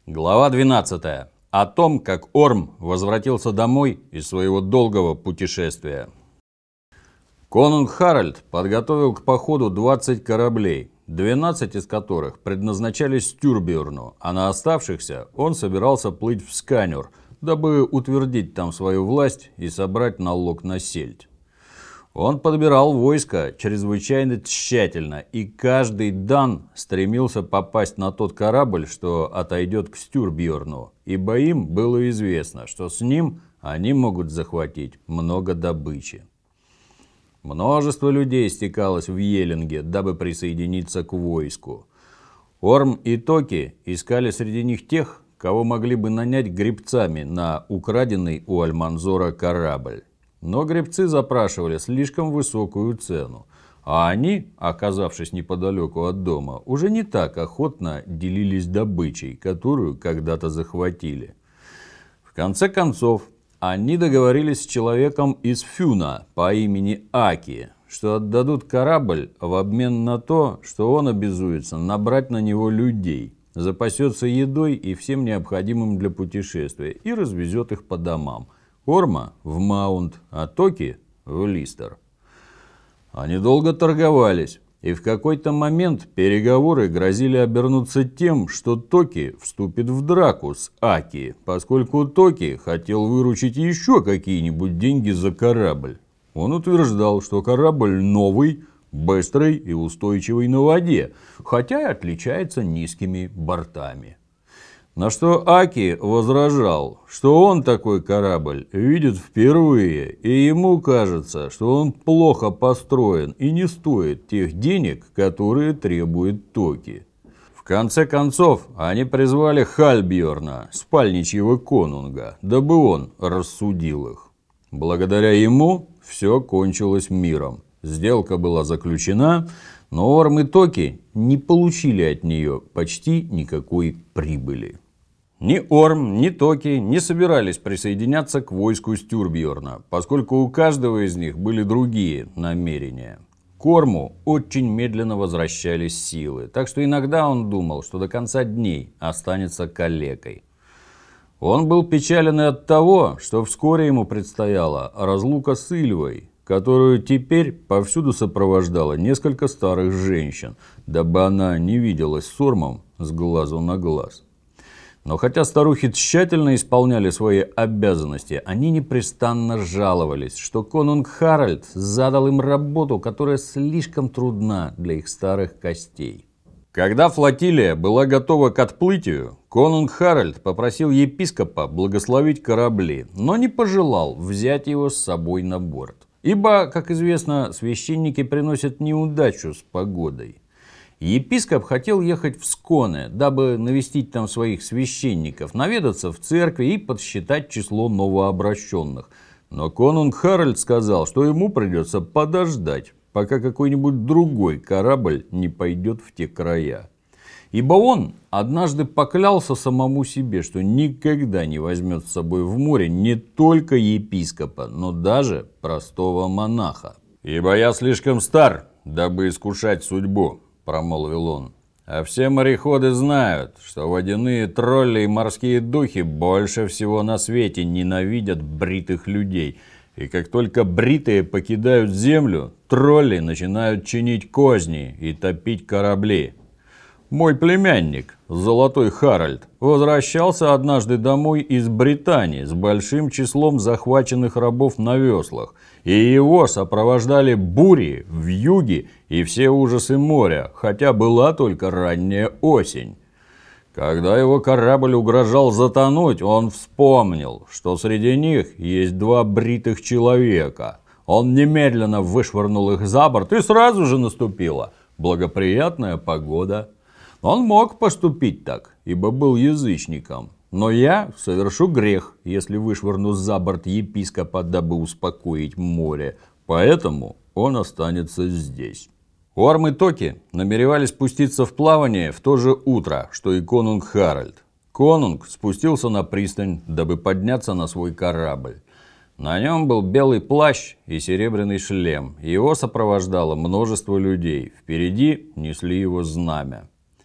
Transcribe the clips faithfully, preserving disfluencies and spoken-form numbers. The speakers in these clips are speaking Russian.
Глава двенадцатая. О том, как Орм возвратился домой из своего долгого путешествия. Конунг Харальд подготовил к походу двадцать кораблей, двенадцать из которых предназначались Стюрбьорну, а на оставшихся он собирался плыть в Сканер, дабы утвердить там свою власть и собрать налог на сельдь. Он подбирал войско чрезвычайно тщательно, и каждый дан стремился попасть на тот корабль, что отойдет к Стюрбьорну, ибо им было известно, что с ним они могут захватить много добычи. Множество людей стекалось в Елинге, дабы присоединиться к войску. Орм и Токи искали среди них тех, кого могли бы нанять гребцами на украденный у Альманзора корабль. Но гребцы запрашивали слишком высокую цену, а они, оказавшись неподалеку от дома, уже не так охотно делились добычей, которую когда-то захватили. В конце концов, они договорились с человеком из Фюна по имени Аки, что отдадут корабль в обмен на то, что он обязуется набрать на него людей, запасется едой и всем необходимым для путешествия и развезет их по домам. Орма в Маунт, а Токи в Листер. Они долго торговались, и в какой-то момент переговоры грозили обернуться тем, что Токи вступит в драку с Аки, поскольку Токи хотел выручить еще какие-нибудь деньги за корабль. Он утверждал, что корабль новый, быстрый и устойчивый на воде, хотя и отличается низкими бортами. На что Аки возражал, что он такой корабль видит впервые, и ему кажется, что он плохо построен и не стоит тех денег, которые требует Токи. В конце концов, они призвали Хальбьорна, спальничьего конунга, дабы он рассудил их. Благодаря ему все кончилось миром. Сделка была заключена, но Орм и Токи не получили от нее почти никакой прибыли. Ни Орм, ни Токи не собирались присоединяться к войску Стюрбьорна, поскольку у каждого из них были другие намерения. К Орму очень медленно возвращались силы, так что иногда он думал, что до конца дней останется калекой. Он был печален и от того, что вскоре ему предстояла разлука с Ильвой, которую теперь повсюду сопровождало несколько старых женщин, дабы она не виделась с Ормом с глазу на глаз. Но хотя старухи тщательно исполняли свои обязанности, они непрестанно жаловались, что конунг Харальд задал им работу, которая слишком трудна для их старых костей. Когда флотилия была готова к отплытию, конунг Харальд попросил епископа благословить корабли, но не пожелал взять его с собой на борт. Ибо, как известно, священники приносят неудачу с погодой. Епископ хотел ехать в Сконе, дабы навестить там своих священников, наведаться в церкви и подсчитать число новообращенных. Но конунг Харальд сказал, что ему придется подождать, пока какой-нибудь другой корабль не пойдет в те края. Ибо он однажды поклялся самому себе, что никогда не возьмет с собой в море не только епископа, но даже простого монаха. «Ибо я слишком стар, дабы искушать судьбу», — промолвил он. «А все мореходы знают, что водяные тролли и морские духи больше всего на свете ненавидят бритых людей. И как только бритые покидают землю, тролли начинают чинить козни и топить корабли. Мой племянник, Золотой Харальд, возвращался однажды домой из Британии с большим числом захваченных рабов на веслах, и его сопровождали бури, вьюги и все ужасы моря, хотя была только ранняя осень. Когда его корабль угрожал затонуть, он вспомнил, что среди них есть два бритых человека. Он немедленно вышвырнул их за борт, и сразу же наступила благоприятная погода. Он мог поступить так, ибо был язычником. Но я совершу грех, если вышвырну за борт епископа, дабы успокоить море. Поэтому он останется здесь». Орм и Токи намеревались спуститься в плавание в то же утро, что и конунг Харальд. Конунг спустился на пристань, дабы подняться на свой корабль. На нем был белый плащ и серебряный шлем. Его сопровождало множество людей. Впереди несли его знамя.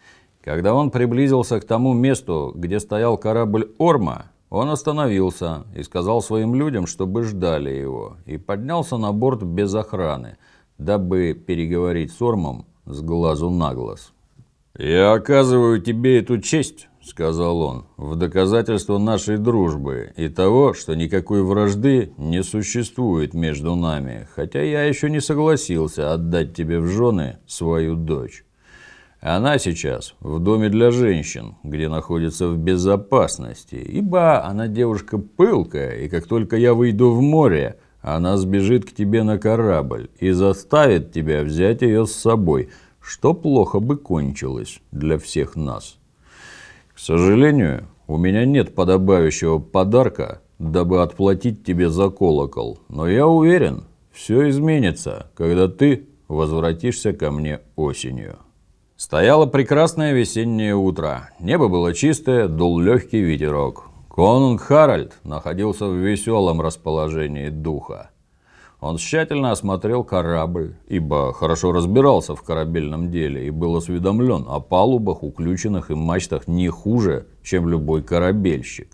Когда он приблизился к тому месту, где стоял корабль Орма, он остановился и сказал своим людям, чтобы ждали его, и поднялся на борт без охраны, дабы переговорить с Ормом с глазу на глаз. «Я оказываю тебе эту честь», — сказал он, — «в доказательство нашей дружбы и того, что никакой вражды не существует между нами, хотя я еще не согласился отдать тебе в жены свою дочь. Она сейчас в доме для женщин, где находится в безопасности, ибо она девушка пылкая, и как только я выйду в море, она сбежит к тебе на корабль и заставит тебя взять ее с собой, что плохо бы кончилось для всех нас. К сожалению, у меня нет подобающего подарка, дабы отплатить тебе за колокол, но я уверен, все изменится, когда ты возвратишься ко мне осенью». Стояло прекрасное весеннее утро. Небо было чистое, дул легкий ветерок. Конунг Харальд находился в веселом расположении духа. Он тщательно осмотрел корабль, ибо хорошо разбирался в корабельном деле и был осведомлен о палубах, уключенных и мачтах не хуже, чем любой корабельщик.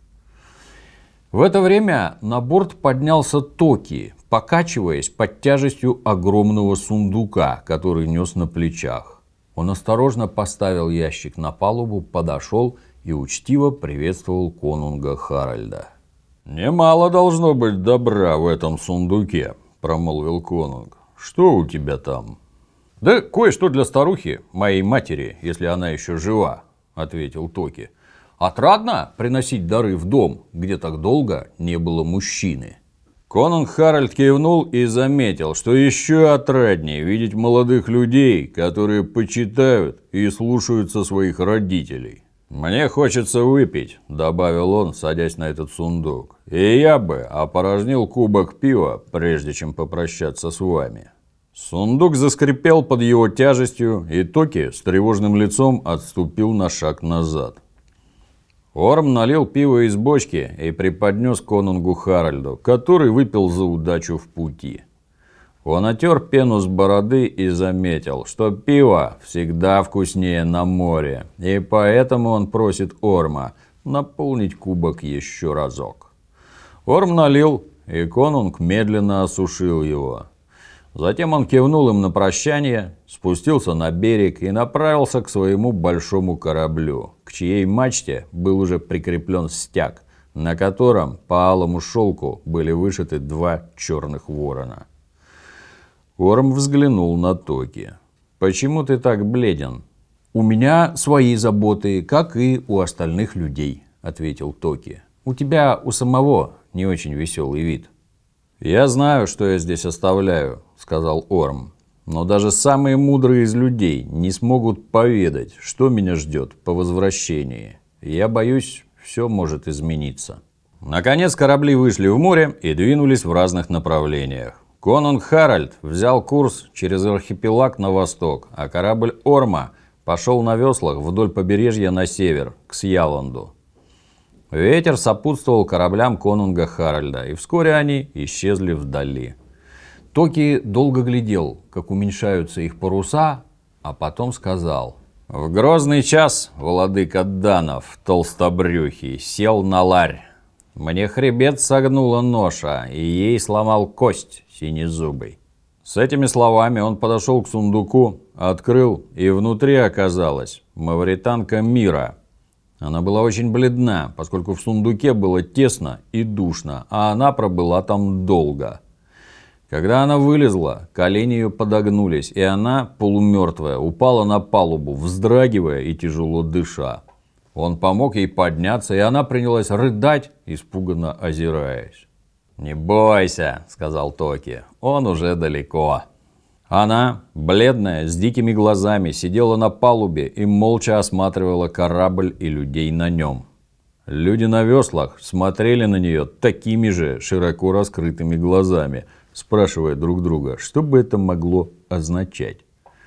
В это время на борт поднялся Токи, покачиваясь под тяжестью огромного сундука, который нес на плечах. Он осторожно поставил ящик на палубу, подошел и учтиво приветствовал конунга Харальда. «Немало должно быть добра в этом сундуке», — промолвил конунг. «Что у тебя там?» «Да кое-что для старухи, моей матери, если она еще жива», — ответил Токи. «Отрадно приносить дары в дом, где так долго не было мужчины». Конунг Харальд кивнул и заметил, что еще отраднее видеть молодых людей, которые почитают и слушаются своих родителей. «Мне хочется выпить», — добавил он, садясь на этот сундук. «И я бы опорожнил кубок пива, прежде чем попрощаться с вами». Сундук заскрипел под его тяжестью, и Токи с тревожным лицом отступил на шаг назад. Орм налил пиво из бочки и преподнес конунгу Харальду, который выпил за удачу в пути. Он отер пену с бороды и заметил, что пиво всегда вкуснее на море, и поэтому он просит Орма наполнить кубок еще разок. Орм налил, и конунг медленно осушил его. Затем он кивнул им на прощание, спустился на берег и направился к своему большому кораблю, к чьей мачте был уже прикреплен стяг, на котором по алому шелку были вышиты два черных ворона. Орм взглянул на Токи. «Почему ты так бледен?» «У меня свои заботы, как и у остальных людей», — ответил Токи. «У тебя у самого не очень веселый вид». «Я знаю, что я здесь оставляю», — сказал Орм. «Но даже самые мудрые из людей не смогут поведать, что меня ждет по возвращении. Я боюсь, все может измениться». Наконец корабли вышли в море и двинулись в разных направлениях. Конунг Харальд взял курс через архипелаг на восток, а корабль Орма пошел на веслах вдоль побережья на север, к Сьяланду. Ветер сопутствовал кораблям конунга Харальда, и вскоре они исчезли вдали. Токи долго глядел, как уменьшаются их паруса, а потом сказал: «В грозный час владыка Данов, толстобрюхий, сел на ларь. Мне хребет согнула ноша, и ей сломал кость синезубый». С этими словами он подошел к сундуку, открыл, и внутри оказалась мавританка Мира. Она была очень бледна, поскольку в сундуке было тесно и душно, а она пробыла там долго. Когда она вылезла, колени ее подогнулись, и она, полумертвая, упала на палубу, вздрагивая и тяжело дыша. Он помог ей подняться, и она принялась рыдать, испуганно озираясь. «Не бойся», — сказал Токи, — «он уже далеко». Она, бледная, с дикими глазами, сидела на палубе и молча осматривала корабль и людей на нем. Люди на веслах смотрели на нее такими же широко раскрытыми глазами, спрашивая друг друга, что бы это могло означать.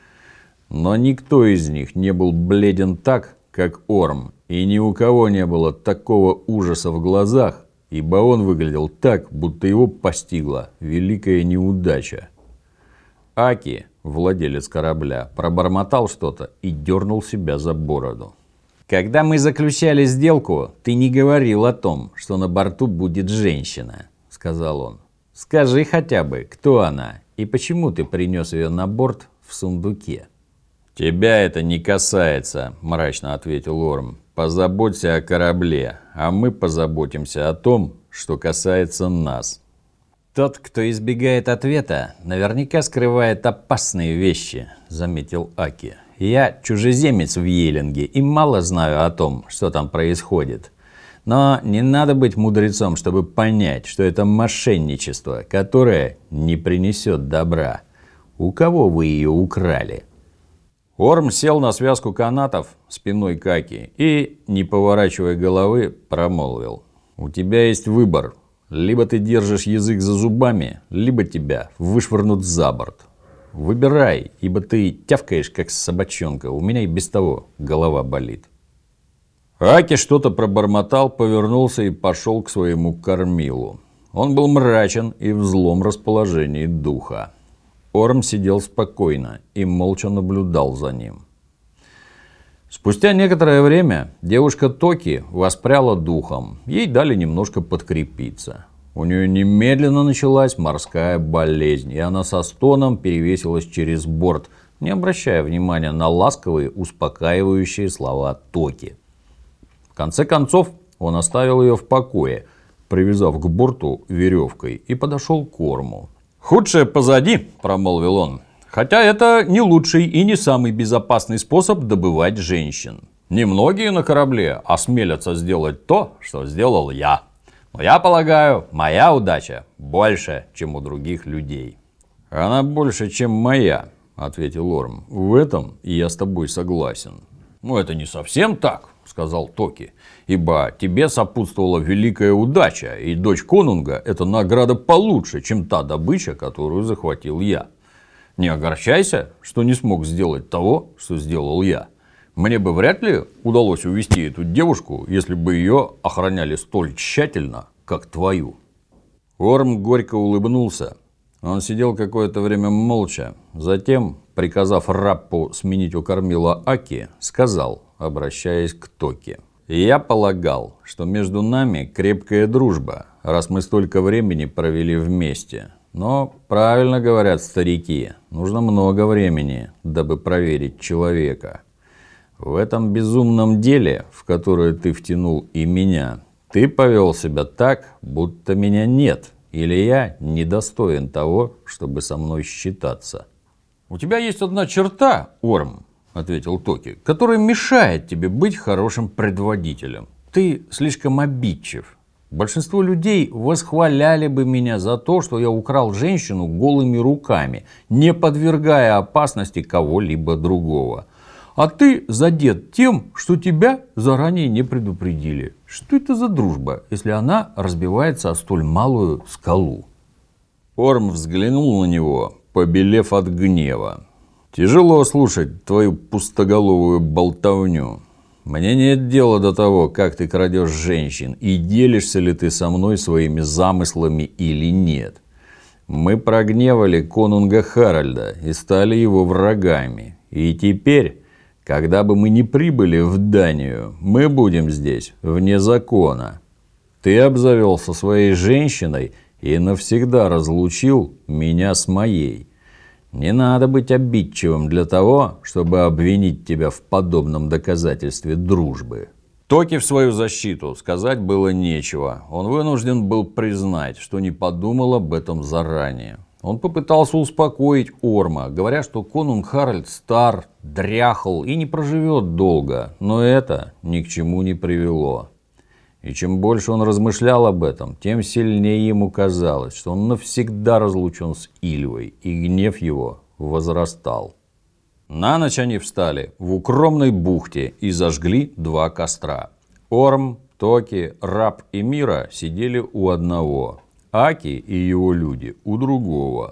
Но никто из них не был бледен так, как Орм, и ни у кого не было такого ужаса в глазах, ибо он выглядел так, будто его постигла великая неудача. Аки, владелец корабля, пробормотал что-то и дернул себя за бороду. Когда мы заключали сделку, ты не говорил о том, что на борту будет женщина, сказал он. Скажи хотя бы, кто она и почему ты принес ее на борт в сундуке. Тебя это не касается, мрачно ответил Орм. Позаботься о корабле, а мы позаботимся о том, что касается нас. Тот, кто избегает ответа, наверняка скрывает опасные вещи, заметил Аки. Я чужеземец в Йелинге и мало знаю о том, что там происходит. Но не надо быть мудрецом, чтобы понять, что это мошенничество, которое не принесет добра. У кого вы ее украли? Орм сел на связку канатов спиной к Аки и, не поворачивая головы, промолвил. У тебя есть выбор. Либо ты держишь язык за зубами, либо тебя вышвырнут за борт. Выбирай, ибо ты тявкаешь, как собачонка. У меня и без того голова болит. Аки что-то пробормотал, повернулся и пошел к своему кормилу. Он был мрачен и в злом расположении духа. Орм сидел спокойно и молча наблюдал за ним. Спустя некоторое время девушка Токи воспряла духом. Ей дали немножко подкрепиться. У нее немедленно началась морская болезнь, и она со стоном перевесилась через борт, не обращая внимания на ласковые, успокаивающие слова Токи. В конце концов, он оставил ее в покое, привязав к борту веревкой, и подошел к Орму. «Худшее позади», – промолвил он, – «хотя это не лучший и не самый безопасный способ добывать женщин. Немногие на корабле осмелятся сделать то, что сделал я. Но я полагаю, моя удача больше, чем у других людей». «Она больше, чем моя», – ответил Орм. «В этом я с тобой согласен». «Ну, это не совсем так», – сказал Токи, – «ибо тебе сопутствовала великая удача, и дочь конунга – это награда получше, чем та добыча, которую захватил я. Не огорчайся, что не смог сделать того, что сделал я. Мне бы вряд ли удалось увести эту девушку, если бы ее охраняли столь тщательно, как твою». Орм горько улыбнулся. Он сидел какое-то время молча. Затем, приказав Раппу сменить у кормила Аки, сказал, обращаясь к Токи. «Я полагал, что между нами крепкая дружба, раз мы столько времени провели вместе. Но правильно говорят старики, нужно много времени, дабы проверить человека. В этом безумном деле, в которое ты втянул и меня, ты повел себя так, будто меня нет, или я недостоин того, чтобы со мной считаться». «У тебя есть одна черта, Орм», — ответил Токи, — «которая мешает тебе быть хорошим предводителем. Ты слишком обидчив. Большинство людей восхваляли бы меня за то, что я украл женщину голыми руками, не подвергая опасности кого-либо другого. А ты задет тем, что тебя заранее не предупредили. Что это за дружба, если она разбивается о столь малую скалу?» Орм взглянул на него, побелев от гнева. «Тяжело слушать твою пустоголовую болтовню. Мне нет дела до того, как ты крадешь женщин и делишься ли ты со мной своими замыслами или нет. Мы прогневали конунга Харальда и стали его врагами. И теперь, когда бы мы ни прибыли в Данию, мы будем здесь вне закона. Ты обзавелся своей женщиной и навсегда разлучил меня с моей. Не надо быть обидчивым для того, чтобы обвинить тебя в подобном доказательстве дружбы». Токи в свою защиту сказать было нечего. Он вынужден был признать, что не подумал об этом заранее. Он попытался успокоить Орма, говоря, что конунг Харальд стар, дряхл и не проживет долго, но это ни к чему не привело. И чем больше он размышлял об этом, тем сильнее ему казалось, что он навсегда разлучен с Ильвой, и гнев его возрастал. На ночь они встали в укромной бухте и зажгли два костра. Орм, Токи, Рап и Мира сидели у одного, Аки и его люди у другого.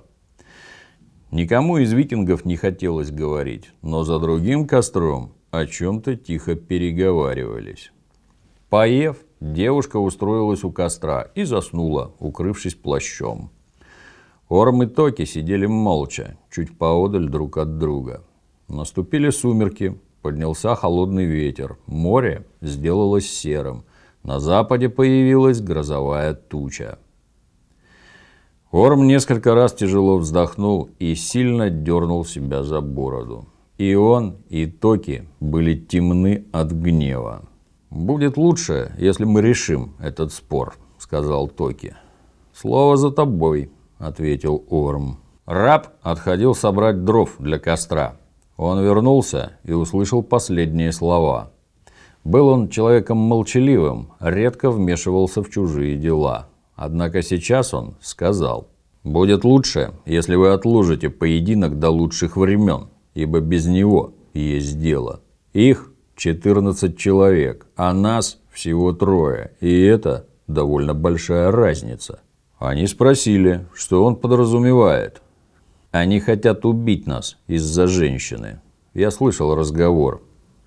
Никому из викингов не хотелось говорить, но за другим костром о чем-то тихо переговаривались. Поев, девушка устроилась у костра и заснула, укрывшись плащом. Орм и Токи сидели молча, чуть поодаль друг от друга. Наступили сумерки, поднялся холодный ветер, море сделалось серым, на западе появилась грозовая туча. Орм несколько раз тяжело вздохнул и сильно дернул себя за бороду. И он, и Токи были темны от гнева. «Будет лучше, если мы решим этот спор», — сказал Токи. «Слово за тобой», — ответил Орм. Раб отходил собрать дров для костра. Он вернулся и услышал последние слова. Был он человеком молчаливым, редко вмешивался в чужие дела. Однако сейчас он сказал: «Будет лучше, если вы отложите поединок до лучших времен, ибо без него есть дело. Их четырнадцать человек, а нас всего трое, и это довольно большая разница». Они спросили, что он подразумевает. «Они хотят убить нас из-за женщины». Я слышал разговор.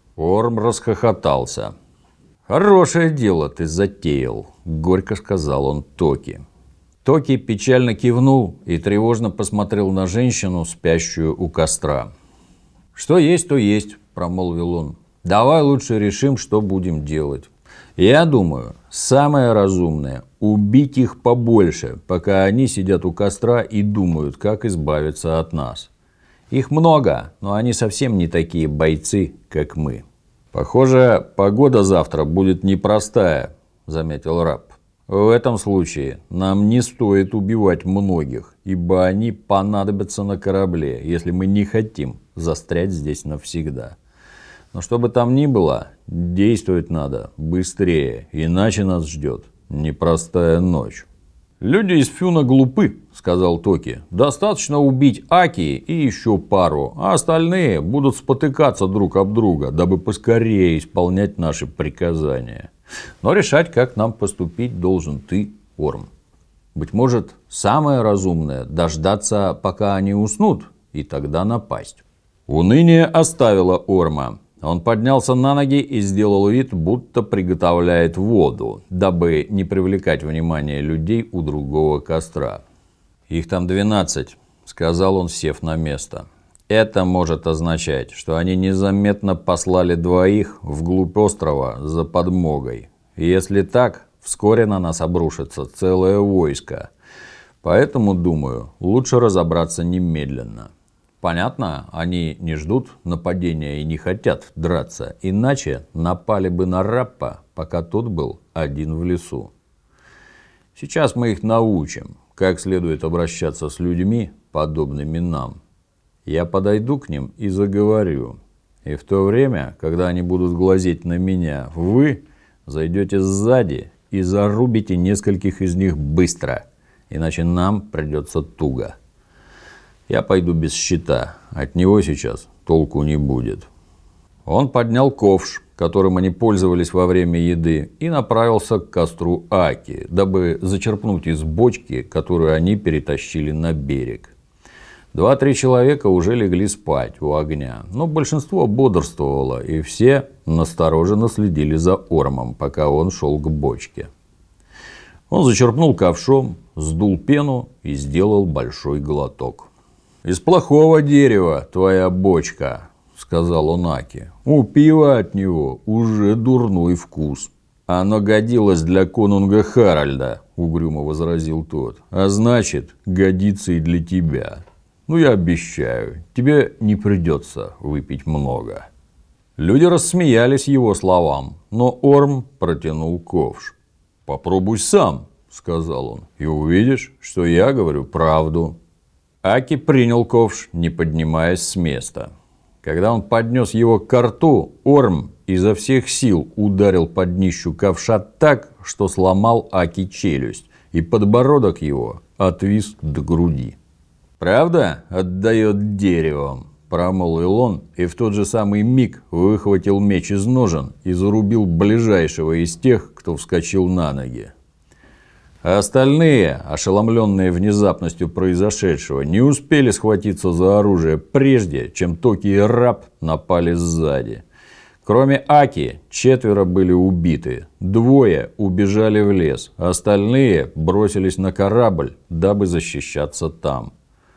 Орм расхохотался. «Хорошее дело ты затеял», — горько сказал он Токи. Токи печально кивнул и тревожно посмотрел на женщину, спящую у костра. «Что есть, то есть», — промолвил он. «Давай лучше решим, что будем делать. Я думаю, самое разумное – убить их побольше, пока они сидят у костра и думают, как избавиться от нас. Их много, но они совсем не такие бойцы, как мы». «Похоже, погода завтра будет непростая», – заметил раб. «В этом случае нам не стоит убивать многих, ибо они понадобятся на корабле, если мы не хотим застрять здесь навсегда. Но что бы там ни было, действовать надо быстрее, иначе нас ждет непростая ночь». «Люди из Фюна глупы», — сказал Токи. «Достаточно убить Аки и еще пару, а остальные будут спотыкаться друг об друга, дабы поскорее исполнять наши приказания. Но решать, как нам поступить, должен ты, Орм. Быть может, самое разумное — дождаться, пока они уснут, и тогда напасть». Уныние оставило Орма. Он поднялся на ноги и сделал вид, будто приготовляет воду, дабы не привлекать внимание людей у другого костра. «Их там двенадцать», — сказал он, сев на место. «Это может означать, что они незаметно послали двоих вглубь острова за подмогой. Если так, вскоре на нас обрушится целое войско. Поэтому, думаю, лучше разобраться немедленно. Понятно, они не ждут нападения и не хотят драться, иначе напали бы на Раппа, пока тот был один в лесу. Сейчас мы их научим, как следует обращаться с людьми, подобными нам. Я подойду к ним и заговорю. И в то время, когда они будут глазеть на меня, вы зайдете сзади и зарубите нескольких из них быстро, иначе нам придется туго. Я пойду без щита, от него сейчас толку не будет». Он поднял ковш, которым они пользовались во время еды, и направился к костру Аки, дабы зачерпнуть из бочки, которую они перетащили на берег. Два-три человека уже легли спать у огня, но большинство бодрствовало, и все настороженно следили за Ормом, пока он шел к бочке. Он зачерпнул ковшом, сдул пену и сделал большой глоток. «Из плохого дерева твоя бочка», — сказал он Аки. «У пива от него уже дурной вкус». «Оно годилось для конунга Харальда», — угрюмо возразил тот. «А значит, годится и для тебя. Ну, я обещаю, тебе не придется выпить много». Люди рассмеялись его словам, но Орм протянул ковш. «Попробуй сам», — сказал он, — «и увидишь, что я говорю правду». Аки принял ковш, не поднимаясь с места. Когда он поднес его к рту, Орм изо всех сил ударил по днищу ковша так, что сломал Аки челюсть, и подбородок его отвис до груди. «Правда отдает деревом?» – промолвил он, и в тот же самый миг выхватил меч из ножен и зарубил ближайшего из тех, кто вскочил на ноги. А остальные, ошеломленные внезапностью произошедшего, не успели схватиться за оружие прежде, чем Токи и раб напали сзади. Кроме Аки, четверо были убиты, двое убежали в лес, остальные бросились на корабль, дабы защищаться там.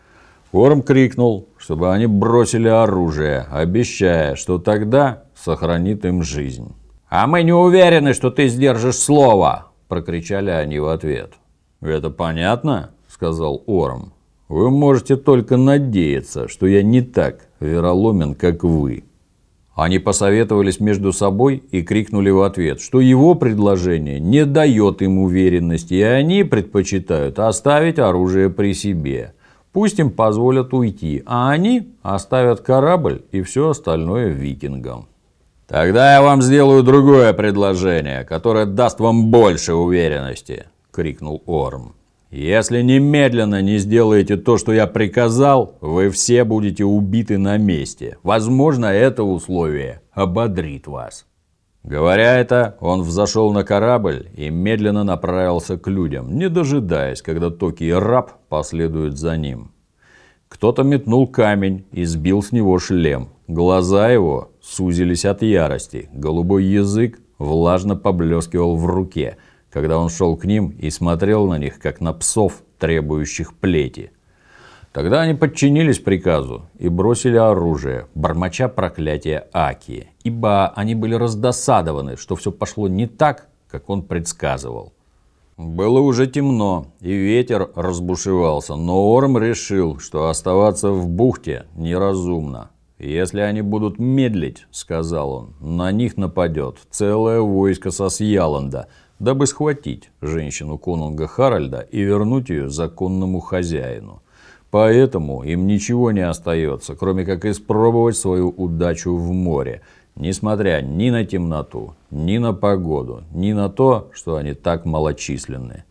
Орм крикнул, чтобы они бросили оружие, обещая, что тогда сохранит им жизнь. «А мы не уверены, что ты сдержишь слово!» – прокричали они в ответ. «Это понятно?» – сказал Орм. «Вы можете только надеяться, что я не так вероломен, как вы». Они посоветовались между собой и крикнули в ответ, что его предложение не дает им уверенности, и они предпочитают оставить оружие при себе. Пусть им позволят уйти, а они оставят корабль и все остальное викингам. «Тогда я вам сделаю другое предложение, которое даст вам больше уверенности», – крикнул Орм. «Если немедленно не сделаете то, что я приказал, вы все будете убиты на месте. Возможно, это условие ободрит вас». Говоря это, он взошел на корабль и медленно направился к людям, не дожидаясь, когда Токи и раб последуют за ним. Кто-то метнул камень и сбил с него шлем. Глаза его сузились от ярости, голубой язык влажно поблескивал в руке, когда он шел к ним и смотрел на них, как на псов, требующих плети. Тогда они подчинились приказу и бросили оружие, бормоча проклятия Аки, ибо они были раздосадованы, что все пошло не так, как он предсказывал. Было уже темно, и ветер разбушевался, но Орм решил, что оставаться в бухте неразумно. «Если они будут медлить, — сказал он, — на них нападет целое войско со Сьяланда, дабы схватить женщину конунга Харальда и вернуть ее законному хозяину. Поэтому им ничего не остается, кроме как испробовать свою удачу в море, несмотря ни на темноту, ни на погоду, ни на то, что они так малочисленны.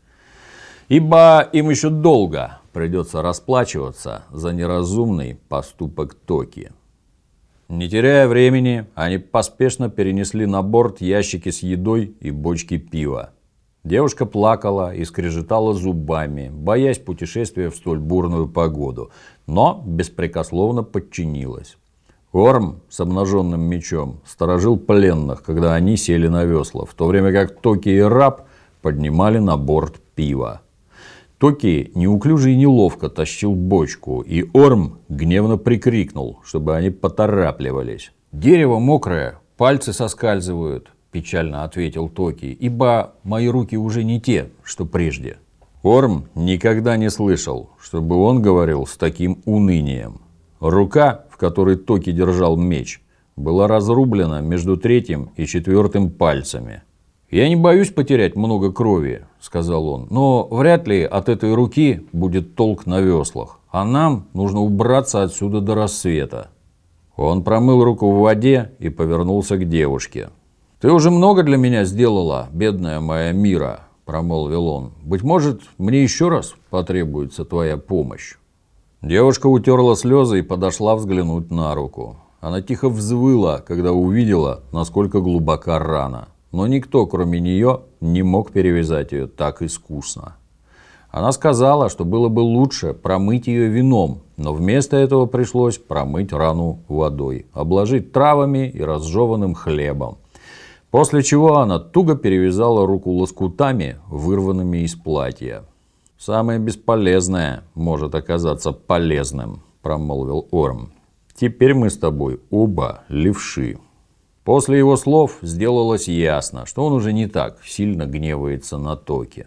Ибо им еще долго придется расплачиваться за неразумный поступок Токи». Не теряя времени, они поспешно перенесли на борт ящики с едой и бочки пива. Девушка плакала и скрежетала зубами, боясь путешествия в столь бурную погоду, но беспрекословно подчинилась. Орм с обнаженным мечом сторожил пленных, когда они сели на весла, в то время как Токи и раб поднимали на борт пиво. Токи неуклюже и неловко тащил бочку, и Орм гневно прикрикнул, чтобы они поторапливались. «Дерево мокрое, пальцы соскальзывают», – печально ответил Токи, – «ибо мои руки уже не те, что прежде». Орм никогда не слышал, чтобы он говорил с таким унынием. Рука, в которой Токи держал меч, была разрублена между третьим и четвертым пальцами. «Я не боюсь потерять много крови, — сказал он, — но вряд ли от этой руки будет толк на веслах, а нам нужно убраться отсюда до рассвета». Он промыл руку в воде и повернулся к девушке. «Ты уже много для меня сделала, бедная моя Мира, — промолвил он. — Быть может, мне еще раз потребуется твоя помощь». Девушка утерла слезы и подошла взглянуть на руку. Она тихо взвыла, когда увидела, насколько глубока рана. Но никто, кроме нее, не мог перевязать ее так искусно. Она сказала, что было бы лучше промыть ее вином, но вместо этого пришлось промыть рану водой, обложить травами и разжеванным хлебом. После чего она туго перевязала руку лоскутами, вырванными из платья. «Самое бесполезное может оказаться полезным», – промолвил Орм. «Теперь мы с тобой оба левши». После его слов сделалось ясно, что он уже не так сильно гневается на Токи.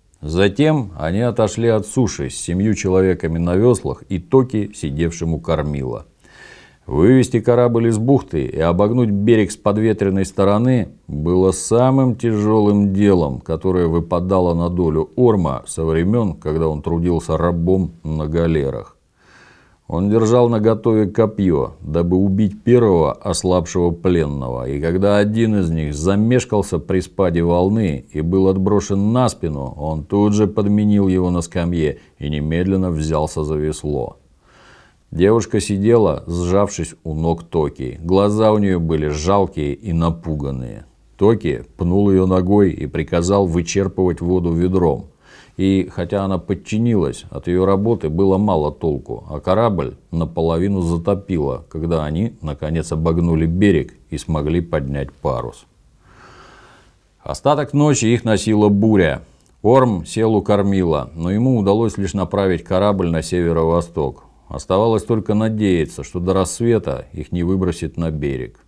Затем они отошли от суши с семью человеками на веслах и Токи, сидевшим у кормила. Вывести корабль из бухты и обогнуть берег с подветренной стороны было самым тяжелым делом, которое выпадало на долю Орма со времен, когда он трудился рабом на галерах. Он держал наготове копье, дабы убить первого ослабшего пленного, и когда один из них замешкался при спаде волны и был отброшен на спину, он тут же подменил его на скамье и немедленно взялся за весло. Девушка сидела, сжавшись у ног Токи. Глаза у нее были жалкие и напуганные. Токи пнул ее ногой и приказал вычерпывать воду ведром. И хотя она подчинилась, от ее работы было мало толку, а корабль наполовину затопило, когда они, наконец, обогнули берег и смогли поднять парус. Остаток ночи их носила буря. Орм сел у кормила, но ему удалось лишь направить корабль на северо-восток. Оставалось только надеяться, что до рассвета их не выбросит на берег.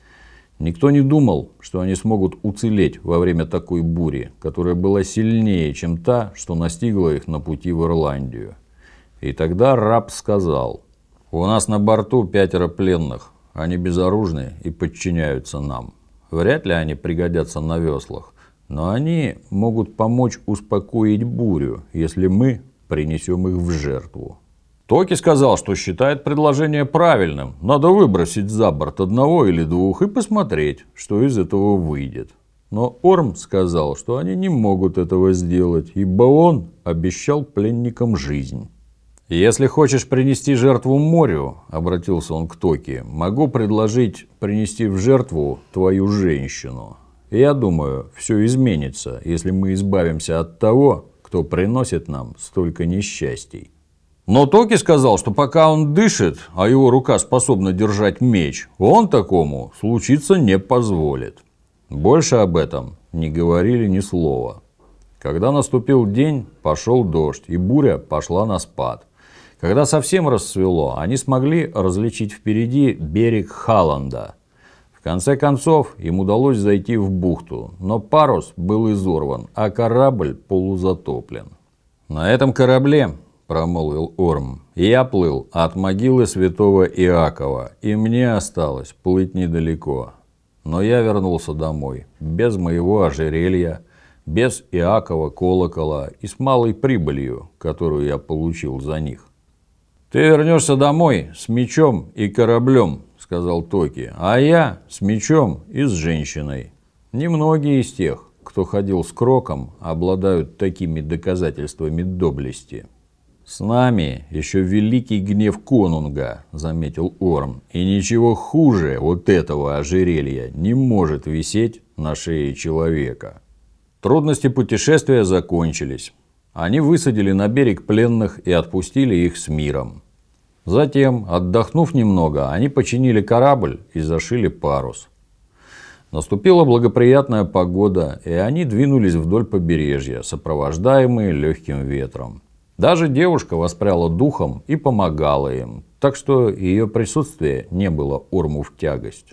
Никто не думал, что они смогут уцелеть во время такой бури, которая была сильнее, чем та, что настигла их на пути в Ирландию. И тогда раб сказал: «У нас на борту пятеро пленных, они безоружны и подчиняются нам. Вряд ли они пригодятся на веслах, но они могут помочь успокоить бурю, если мы принесем их в жертву». Токи сказал, что считает предложение правильным. Надо выбросить за борт одного или двух и посмотреть, что из этого выйдет. Но Орм сказал, что они не могут этого сделать, ибо он обещал пленникам жизнь. «Если хочешь принести жертву морю, — обратился он к Токи, — могу предложить принести в жертву твою женщину. Я думаю, все изменится, если мы избавимся от того, кто приносит нам столько несчастий». Но Токи сказал, что пока он дышит, а его рука способна держать меч, он такому случиться не позволит. Больше об этом не говорили ни слова. Когда наступил день, пошел дождь, и буря пошла на спад. Когда совсем рассвело, они смогли различить впереди берег Халланда. В конце концов, им удалось зайти в бухту, но парус был изорван, а корабль полузатоплен. На этом корабле, — промолвил Орм, — я плыл от могилы святого Иакова, и мне осталось плыть недалеко. Но я вернулся домой, без моего ожерелья, без Иакова колокола и с малой прибылью, которую я получил за них. «Ты вернешься домой с мечом и кораблем, — сказал Токи, — а я с мечом и с женщиной. Немногие из тех, кто ходил с Кроком, обладают такими доказательствами доблести». «С нами еще великий гнев конунга, — заметил Орм, — и ничего хуже вот этого ожерелья не может висеть на шее человека». Трудности путешествия закончились. Они высадили на берег пленных и отпустили их с миром. Затем, отдохнув немного, они починили корабль и зашили парус. Наступила благоприятная погода, и они двинулись вдоль побережья, сопровождаемые легким ветром. Даже девушка воспряла духом и помогала им, так что ее присутствие не было Орму в тягость.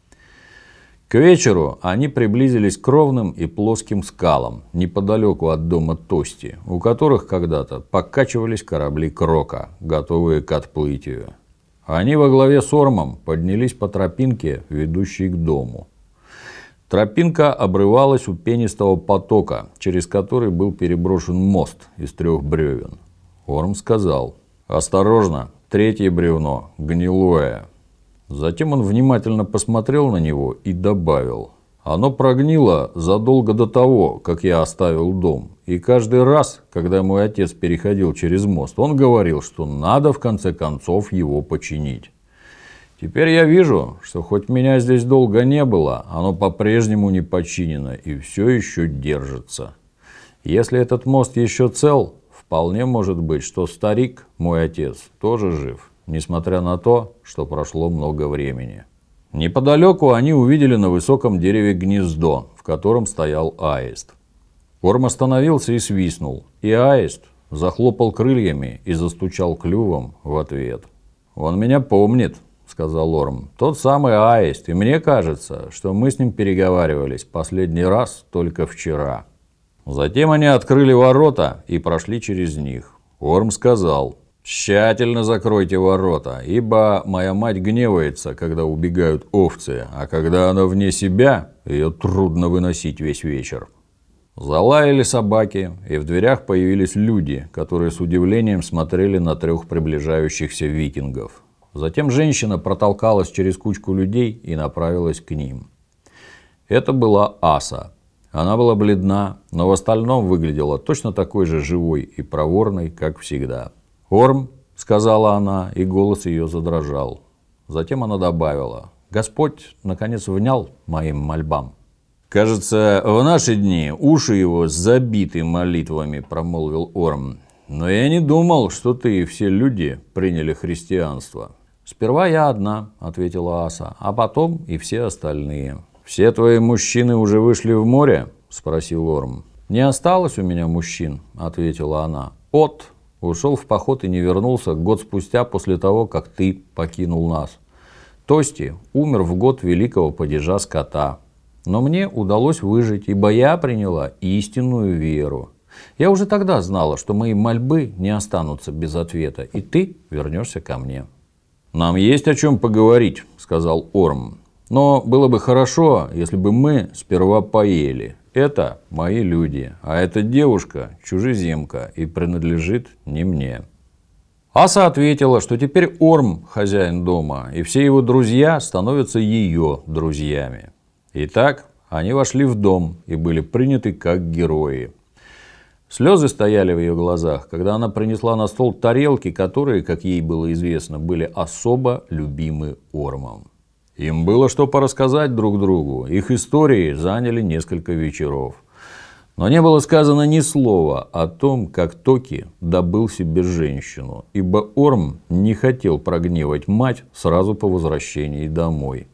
К вечеру они приблизились к ровным и плоским скалам, неподалеку от дома Тости, у которых когда-то покачивались корабли Крока, готовые к отплытию. Они во главе с Ормом поднялись по тропинке, ведущей к дому. Тропинка обрывалась у пенистого потока, через который был переброшен мост из трех бревен. Орм сказал: «Осторожно, третье бревно гнилое». Затем он внимательно посмотрел на него и добавил: «Оно прогнило задолго до того, как я оставил дом. И каждый раз, когда мой отец переходил через мост, он говорил, что надо в конце концов его починить. Теперь я вижу, что хоть меня здесь долго не было, оно по-прежнему не починено и все еще держится. Если этот мост еще цел, вполне может быть, что старик, мой отец, тоже жив, несмотря на то, что прошло много времени». Неподалеку они увидели на высоком дереве гнездо, в котором стоял аист. Орм остановился и свистнул, и аист захлопал крыльями и застучал клювом в ответ. «Он меня помнит», — сказал Орм, — «тот самый аист, и мне кажется, что мы с ним переговаривались последний раз только вчера». Затем они открыли ворота и прошли через них. Орм сказал: «Тщательно закройте ворота, ибо моя мать гневается, когда убегают овцы, а когда она вне себя, ее трудно выносить весь вечер». Залаяли собаки, и в дверях появились люди, которые с удивлением смотрели на трех приближающихся викингов. Затем женщина протолкалась через кучку людей и направилась к ним. Это была Аса. Она была бледна, но в остальном выглядела точно такой же живой и проворной, как всегда. «Орм», — сказала она, и голос ее задрожал. Затем она добавила: «Господь, наконец, внял моим мольбам». «Кажется, в наши дни уши его забиты молитвами», — промолвил Орм. «Но я не думал, что ты и все люди приняли христианство». «Сперва я одна», — ответила Аса, — «а потом и все остальные». «Все твои мужчины уже вышли в море?» — спросил Орм. «Не осталось у меня мужчин», — ответила она. «От, ушел в поход и не вернулся год спустя после того, как ты покинул нас. Тости умер в год великого падежа скота. Но мне удалось выжить, ибо я приняла истинную веру. Я уже тогда знала, что мои мольбы не останутся без ответа, и ты вернешься ко мне. «Нам есть о чем поговорить», — сказал Орм. «Но было бы хорошо, если бы мы сперва поели. Это мои люди, а эта девушка чужеземка и принадлежит не мне». Аса ответила, что теперь Орм хозяин дома, и все его друзья становятся ее друзьями. Итак, они вошли в дом и были приняты как герои. Слезы стояли в ее глазах, когда она принесла на стол тарелки, которые, как ей было известно, были особо любимы Ормом. Им было что порассказать друг другу, их истории заняли несколько вечеров. Но не было сказано ни слова о том, как Токи добыл себе женщину, ибо Орм не хотел прогневать мать сразу по возвращении домой.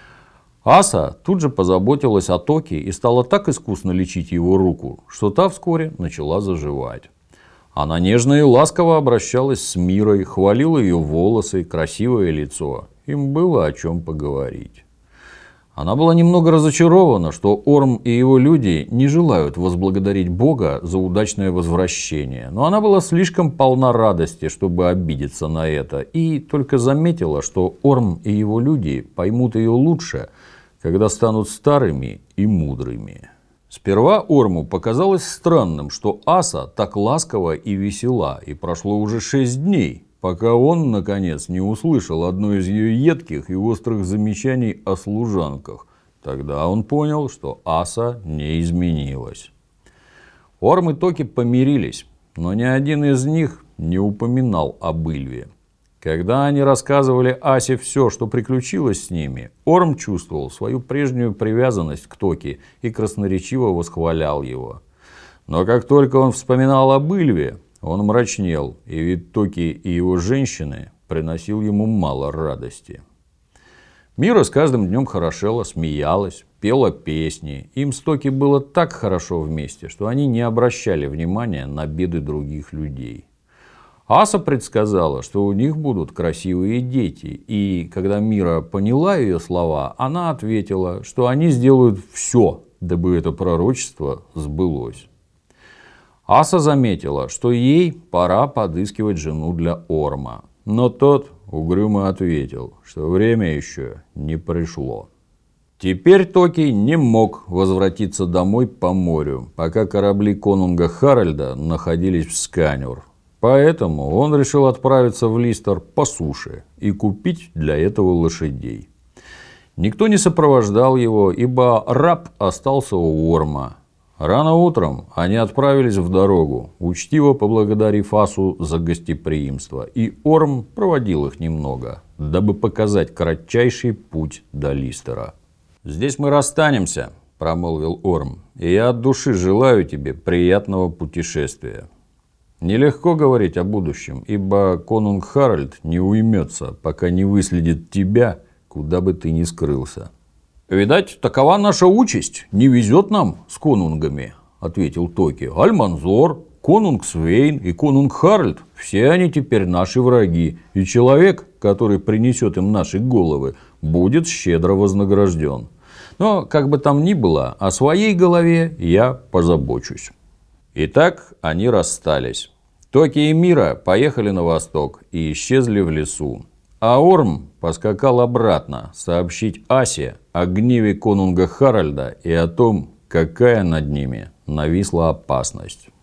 Аса тут же позаботилась о Токи и стала так искусно лечить его руку, что та вскоре начала заживать. Она нежно и ласково обращалась с Мирой, хвалила ее волосы, красивое лицо. Им было о чем поговорить. Она была немного разочарована, что Орм и его люди не желают возблагодарить Бога за удачное возвращение. Но она была слишком полна радости, чтобы обидеться на это. И только заметила, что Орм и его люди поймут ее лучше, когда станут старыми и мудрыми. Сперва Орму показалось странным, что Аса так ласкова и весела, и прошло уже шесть дней, пока он, наконец, не услышал одно из ее едких и острых замечаний о служанках. Тогда он понял, что Аса не изменилась. Орм и Токи помирились, но ни один из них не упоминал об Ильве. Когда они рассказывали Асе все, что приключилось с ними, Орм чувствовал свою прежнюю привязанность к Токи и красноречиво восхвалял его. Но как только он вспоминал об Ильве, он мрачнел, и вид Токи и его женщины приносил ему мало радости. Мира с каждым днем хорошела, смеялась, пела песни. Им с Токи было так хорошо вместе, что они не обращали внимания на беды других людей. Аса предсказала, что у них будут красивые дети, и когда Мира поняла ее слова, она ответила, что они сделают все, дабы это пророчество сбылось. Аса заметила, что ей пора подыскивать жену для Орма, но тот угрюмо ответил, что время еще не пришло. Теперь Токи не мог возвратиться домой по морю, пока корабли конунга Харальда находились в Сканюр. Поэтому он решил отправиться в Листер по суше и купить для этого лошадей. Никто не сопровождал его, ибо раб остался у Орма. Рано утром они отправились в дорогу, учтиво поблагодарив Асу за гостеприимство, и Орм проводил их немного, дабы показать кратчайший путь до Листера. «Здесь мы расстанемся», – промолвил Орм, – «и я от души желаю тебе приятного путешествия». Нелегко говорить о будущем, ибо конунг Харальд не уймется, пока не выследит тебя, куда бы ты ни скрылся. «Видать, такова наша участь, не везет нам с конунгами», — ответил Токи. «Альманзор, конунг Свейн и конунг Харальд, все они теперь наши враги, и человек, который принесет им наши головы, будет щедро вознагражден. Но, как бы там ни было, о своей голове я позабочусь». Итак, они расстались. Токи и Мира поехали на восток и исчезли в лесу. А Орм поскакал обратно сообщить Асе о гневе конунга Харальда и о том, какая над ними нависла опасность.